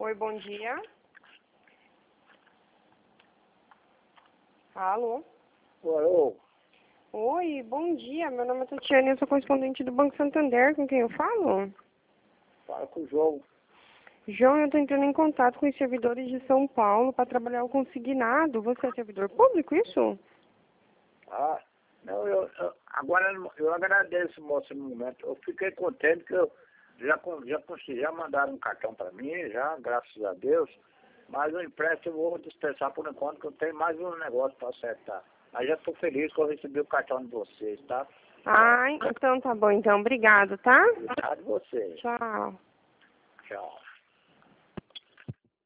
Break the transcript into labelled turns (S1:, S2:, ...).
S1: Oi, bom dia. Alô?
S2: Alô?
S1: Oi, bom dia. Meu nome é Tatiana, eu sou correspondente do Banco Santander. Com quem eu falo?
S2: Fala com o João.
S1: João, eu estou entrando em contato com os servidores de São Paulo para trabalhar o consignado. Você é servidor público, isso?
S2: Ah, não, agora eu agradeço, moço, no momento. Eu fiquei contente que eu já consegui, já mandaram um cartão para mim, já, graças a Deus. Mas o empréstimo eu vou dispensar por enquanto, que eu tenho mais um negócio para acertar. Mas já estou feliz que eu recebi o cartão de vocês, tá?
S1: Ah, então tá bom. Então, obrigado, tá?
S2: Obrigado a vocês.
S1: Tchau.
S2: Tchau.